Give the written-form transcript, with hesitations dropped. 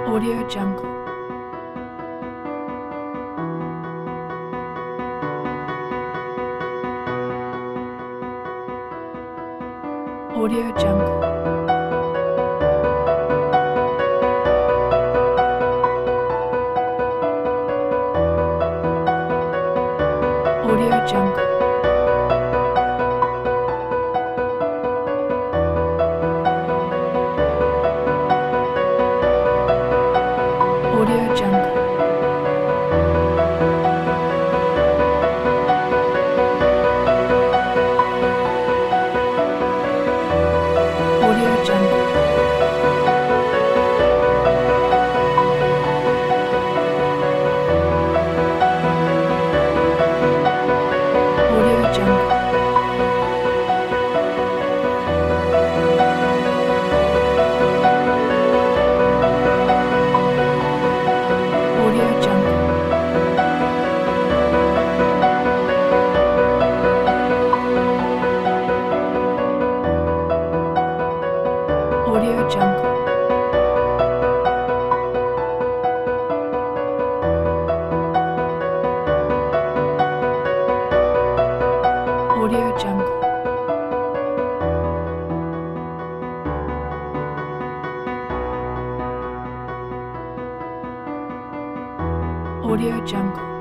Audio Jungle. Audio Jungle. Audio Jungle. Audio Jungle. Audio Jungle. Audio Jungle. Audio Jungle. Audio Jungle. Audio Jungle. Audio Jungle.